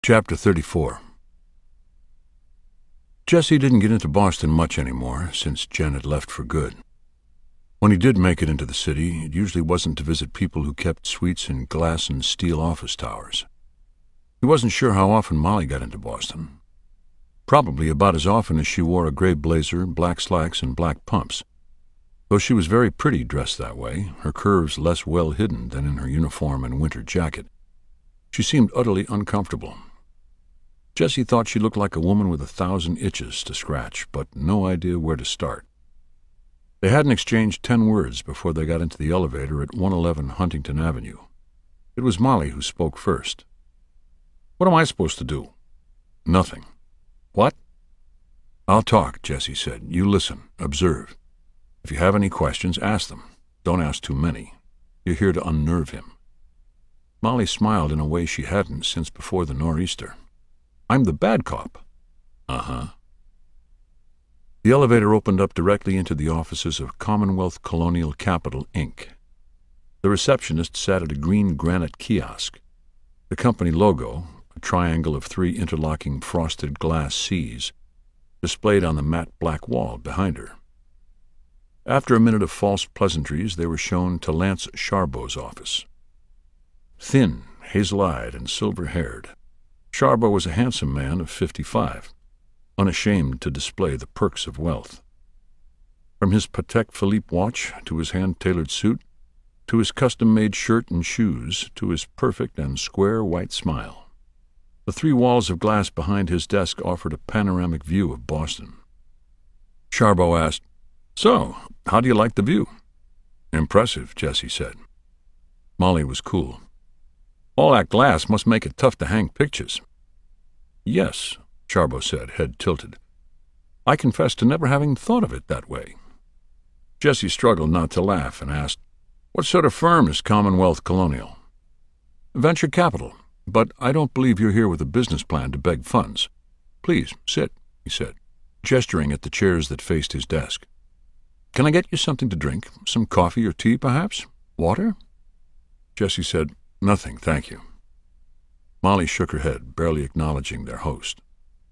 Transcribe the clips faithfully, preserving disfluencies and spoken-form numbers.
Chapter thirty-four. Jesse didn't get into Boston much anymore, since Jen had left for good. When he did make it into the city, it usually wasn't to visit people who kept suites in glass and steel office towers. He wasn't sure how often Molly got into Boston. Probably about as often as she wore a gray blazer, black slacks, and black pumps. Though she was very pretty dressed that way, her curves less well hidden than in her uniform and winter jacket, she seemed utterly uncomfortable. Jesse thought she looked like a woman with a thousand itches to scratch, but no idea where to start. They hadn't exchanged ten words before they got into the elevator at one eleven Huntington Avenue. It was Molly who spoke first. "What am I supposed to do?" "Nothing." "What?" "I'll talk," Jesse said. "You listen, observe. If you have any questions, ask them. Don't ask too many. You're here to unnerve him." Molly smiled in a way she hadn't since before the nor'easter. "I'm the bad cop." "Uh-huh." The elevator opened up directly into the offices of Commonwealth Colonial Capital, Incorporated. The receptionist sat at a green granite kiosk. The company logo, a triangle of three interlocking frosted glass C's, displayed on the matte black wall behind her. After a minute of false pleasantries, they were shown to Lance Charbot's office. Thin, hazel-eyed, and silver-haired, Charbot was a handsome man of fifty-five, unashamed to display the perks of wealth. From his Patek Philippe watch to his hand-tailored suit, to his custom-made shirt and shoes, to his perfect and square white smile, the three walls of glass behind his desk offered a panoramic view of Boston. Charbot asked, "So, how do you like the view?" "Impressive," Jesse said. Molly was cool. "All that glass must make it tough to hang pictures." "Yes," Charbot said, head tilted. "I confess to never having thought of it that way." Jesse struggled not to laugh and asked, "What sort of firm is Commonwealth Colonial?" "Venture capital, but I don't believe you're here with a business plan to beg funds. Please, sit," he said, gesturing at the chairs that faced his desk. "Can I get you something to drink? Some coffee or tea, perhaps? Water?" Jesse said, "Nothing, thank you." Molly shook her head, barely acknowledging their host.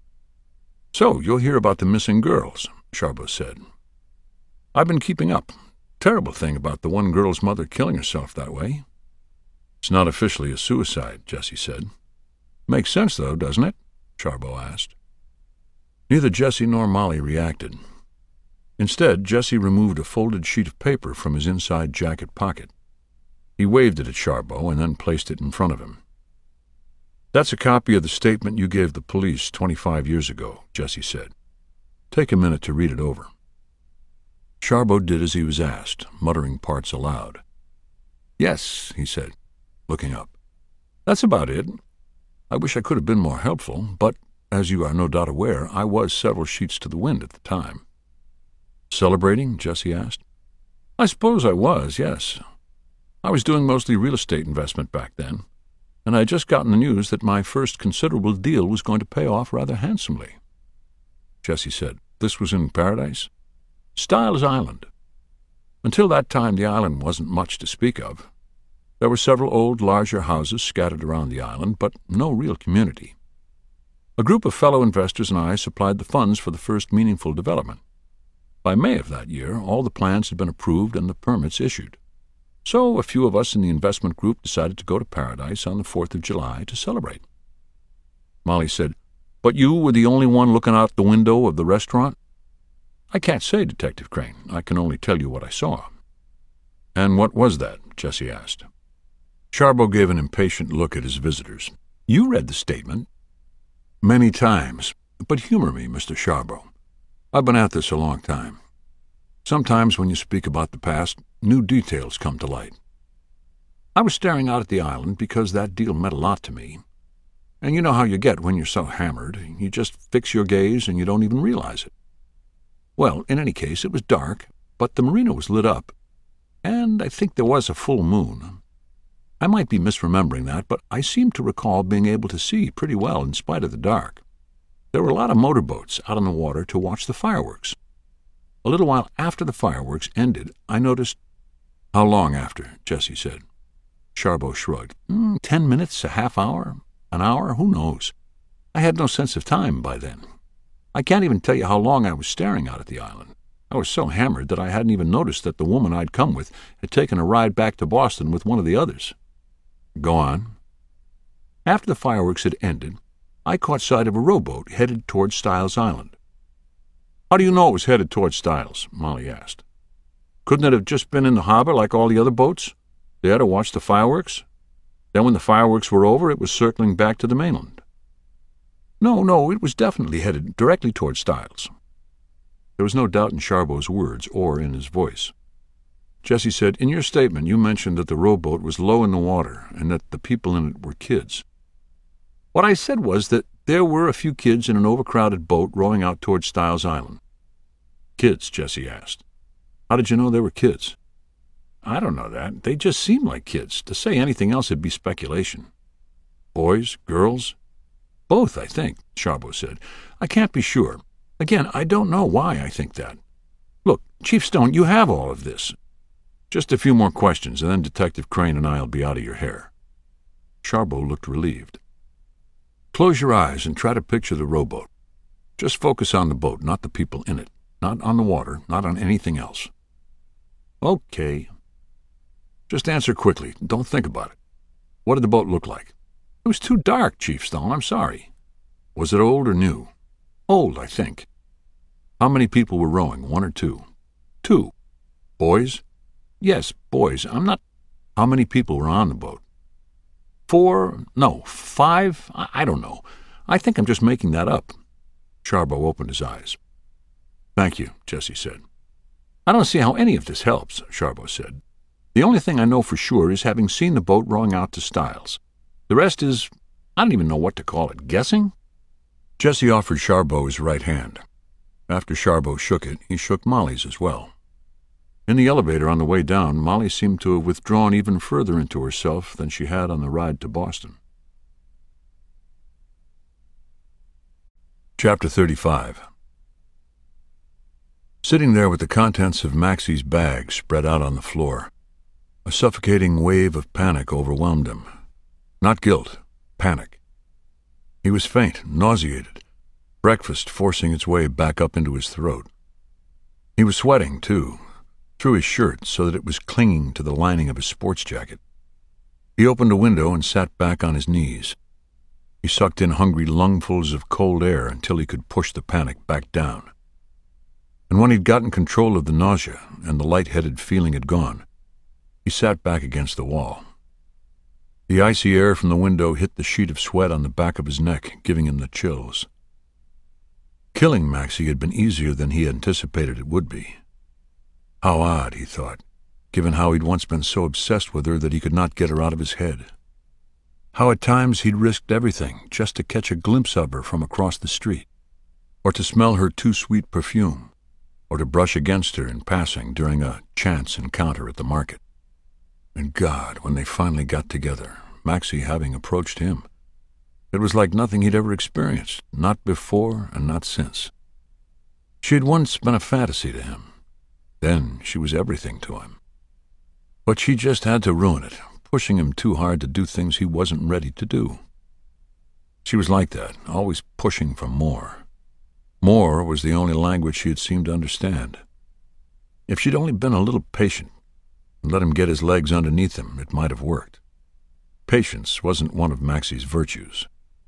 "So, you'll hear about the missing girls," Charbot said. "I've been keeping up. Terrible thing about the one girl's mother killing herself that way." "It's not officially a suicide," Jesse said. "Makes sense, though, doesn't it?" Charbot asked. Neither Jesse nor Molly reacted. Instead, Jesse removed a folded sheet of paper from his inside jacket pocket. He waved it at Charbot and then placed it in front of him. "That's a copy of the statement you gave the police twenty-five years ago," Jesse said. "Take a minute to read it over." Charbot did as he was asked, muttering parts aloud. "Yes," he said, looking up. "That's about it. I wish I could have been more helpful, but, as you are no doubt aware, I was several sheets to the wind at the time." "Celebrating?" Jesse asked. "I suppose I was, yes. I was doing mostly real estate investment back then, and I had just gotten the news that my first considerable deal was going to pay off rather handsomely." Jesse said, "This was in Paradise?" "Styles Island. Until that time the island wasn't much to speak of. There were several old, larger houses scattered around the island, but no real community. A group of fellow investors and I supplied the funds for the first meaningful development. By May of that year, all the plans had been approved and the permits issued. So a few of us in the investment group decided to go to Paradise on the fourth of July to celebrate." Molly said, "But you were the only one looking out the window of the restaurant?" "I can't say, Detective Crane. I can only tell you what I saw." "And what was that?" Jesse asked. Charbot gave an impatient look at his visitors. "You read the statement." "Many times. But humor me, Mister Charbot. I've been at this a long time. Sometimes when you speak about the past, new details come to light. I was staring out at the island because that deal meant a lot to me. And you know how you get when you're so hammered. You just fix your gaze and you don't even realize it. Well, in any case, it was dark, but the marina was lit up, and I think there was a full moon. I might be misremembering that, but I seem to recall being able to see pretty well in spite of the dark. There were a lot of motorboats out on the water to watch the fireworks. A little while after the fireworks ended, I noticed—" "How long after?" Jesse said. Charbot shrugged. Mm, ten minutes, a half hour, an hour, who knows? I had no sense of time by then. I can't even tell you how long I was staring out at the island. I was so hammered that I hadn't even noticed that the woman I'd come with had taken a ride back to Boston with one of the others. Go on. After the fireworks had ended, I caught sight of a rowboat headed toward Styles Island. How do you know it was headed toward Styles? Molly asked. Couldn't it have just been in the harbor like all the other boats, there to watch the fireworks? Then when the fireworks were over, it was circling back to the mainland. No, no, it was definitely headed directly toward Styles. There was no doubt in Charbot's words or in his voice. Jessie said, in your statement you mentioned that the rowboat was low in the water and that the people in it were kids. What I said was that there were a few kids in an overcrowded boat rowing out toward Styles Island. Kids, Jessie asked. How did you know they were kids? I don't know that. They just seemed like kids. To say anything else would be speculation. Boys? Girls? Both, I think, Charbot said. I can't be sure. Again, I don't know why I think that. Look, Chief Stone, you have all of this. Just a few more questions, and then Detective Crane and I will be out of your hair. Charbot looked relieved. Close your eyes and try to picture the rowboat. Just focus on the boat, not the people in it. Not on the water, not on anything else. Okay. Just answer quickly. Don't think about it. What did the boat look like? It was too dark, Chief Stone. I'm sorry. Was it old or new? Old, I think. How many people were rowing, one or two? Two. Boys? Yes, boys. I'm not... How many people were on the boat? Four? No, five? I, I don't know. I think I'm just making that up. Charbot opened his eyes. Thank you, Jessie said. I don't see how any of this helps, Charbot said. The only thing I know for sure is having seen the boat rowing out to Styles. The rest is, I don't even know what to call it, guessing? Jessie offered Charbot his right hand. After Charbot shook it, he shook Molly's as well. In the elevator on the way down, Molly seemed to have withdrawn even further into herself than she had on the ride to Boston. Chapter thirty-five. Sitting there with the contents of Maxie's bag spread out on the floor, a suffocating wave of panic overwhelmed him. Not guilt, panic. He was faint, nauseated, breakfast forcing its way back up into his throat. He was sweating, too, through his shirt so that it was clinging to the lining of his sports jacket. He opened a window and sat back on his knees. He sucked in hungry lungfuls of cold air until he could push the panic back down. And when he'd gotten control of the nausea and the light-headed feeling had gone, he sat back against the wall. The icy air from the window hit the sheet of sweat on the back of his neck, giving him the chills. Killing Maxie had been easier than he anticipated it would be. How odd, he thought, given how he'd once been so obsessed with her that he could not get her out of his head. How at times he'd risked everything just to catch a glimpse of her from across the street, or to smell her too-sweet perfume, or to brush against her in passing during a chance encounter at the market. And God, when they finally got together, Maxie having approached him, it was like nothing he'd ever experienced, not before and not since. She had once been a fantasy to him. Then she was everything to him. But she just had to ruin it, pushing him too hard to do things he wasn't ready to do. She was like that, always pushing for more. More was the only language she had seemed to understand. If she'd only been a little patient and let him get his legs underneath him, it might have worked. Patience wasn't one of Maxie's virtues.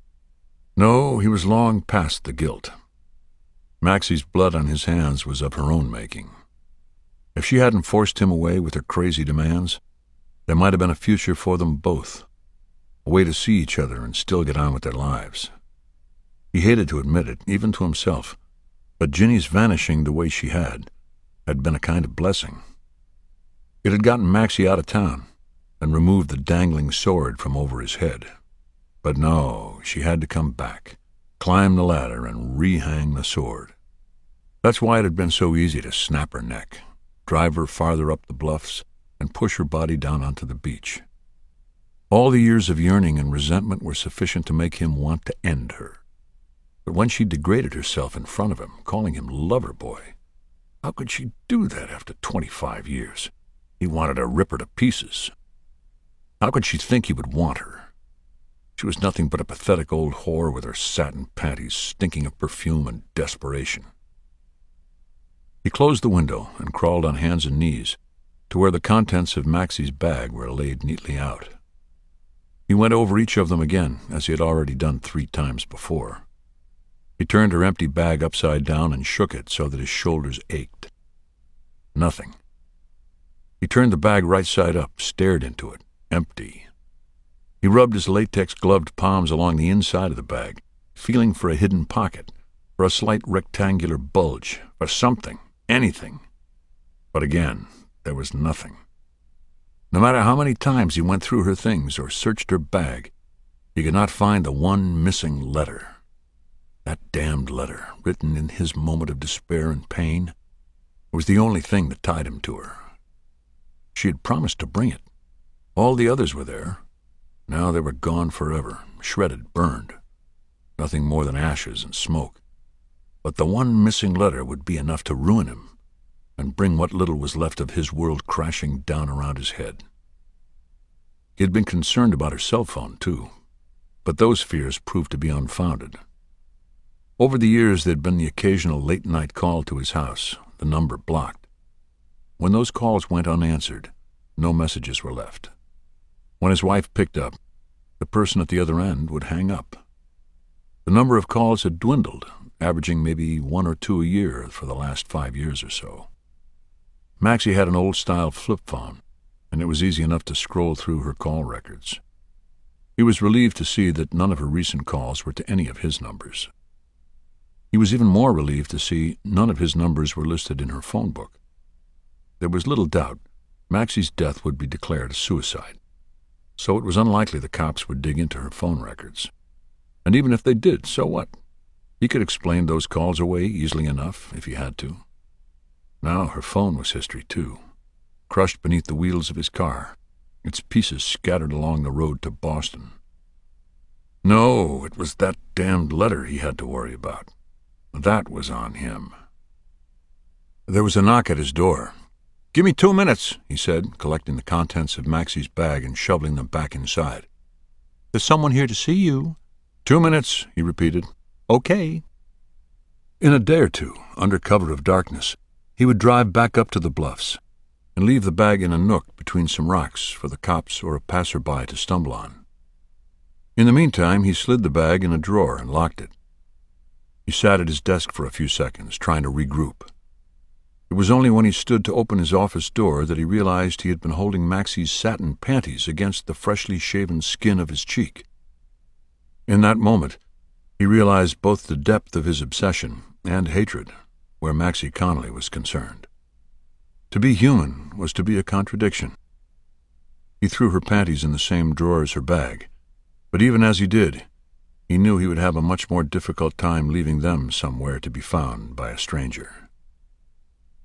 No, he was long past the guilt. Maxie's blood on his hands was of her own making. If she hadn't forced him away with her crazy demands, there might have been a future for them both, a way to see each other and still get on with their lives. He hated to admit it, even to himself, but Ginny's vanishing the way she had had been a kind of blessing. It had gotten Maxie out of town and removed the dangling sword from over his head. But no, she had to come back, climb the ladder, and rehang the sword. That's why it had been so easy to snap her neck, drive her farther up the bluffs, and push her body down onto the beach. All the years of yearning and resentment were sufficient to make him want to end her. But when she degraded herself in front of him, calling him lover boy, how could she do that after twenty-five years? He wanted to rip her to pieces. How could she think he would want her? She was nothing but a pathetic old whore with her satin panties stinking of perfume and desperation. He closed the window and crawled on hands and knees to where the contents of Maxie's bag were laid neatly out. He went over each of them again, as he had already done three times before. He turned her empty bag upside down and shook it so that his shoulders ached. Nothing. He turned the bag right side up, stared into it, empty. He rubbed his latex-gloved palms along the inside of the bag, feeling for a hidden pocket, for a slight rectangular bulge, for something, anything. But again, there was nothing. No matter how many times he went through her things or searched her bag, he could not find the one missing letter. That damned letter, written in his moment of despair and pain, was the only thing that tied him to her. She had promised to bring it. All the others were there. Now they were gone forever, shredded, burned. Nothing more than ashes and smoke. But the one missing letter would be enough to ruin him and bring what little was left of his world crashing down around his head. He had been concerned about her cell phone, too, but those fears proved to be unfounded. Over the years, there'd been the occasional late-night call to his house, the number blocked. When those calls went unanswered, no messages were left. When his wife picked up, the person at the other end would hang up. The number of calls had dwindled, averaging maybe one or two a year for the last five years or so. Maxie had an old-style flip phone, and it was easy enough to scroll through her call records. He was relieved to see that none of her recent calls were to any of his numbers. He was even more relieved to see none of his numbers were listed in her phone book. There was little doubt Maxie's death would be declared a suicide, so it was unlikely the cops would dig into her phone records. And even if they did, so what? He could explain those calls away easily enough if he had to. Now her phone was history, too, crushed beneath the wheels of his car, its pieces scattered along the road to Boston. No, it was that damned letter he had to worry about. That was on him. There was a knock at his door. "Give me two minutes," he said, collecting the contents of Maxie's bag and shoveling them back inside. "There's someone here to see you." "Two minutes," he repeated. "Okay." In a day or two, under cover of darkness, he would drive back up to the bluffs and leave the bag in a nook between some rocks for the cops or a passerby to stumble on. In the meantime, he slid the bag in a drawer and locked it. He sat at his desk for a few seconds, trying to regroup. It was only when he stood to open his office door that he realized he had been holding Maxie's satin panties against the freshly shaven skin of his cheek. In that moment, he realized both the depth of his obsession and hatred where Maxie Connolly was concerned. To be human was to be a contradiction. He threw her panties in the same drawer as her bag, but even as he did, he knew he would have a much more difficult time leaving them somewhere to be found by a stranger.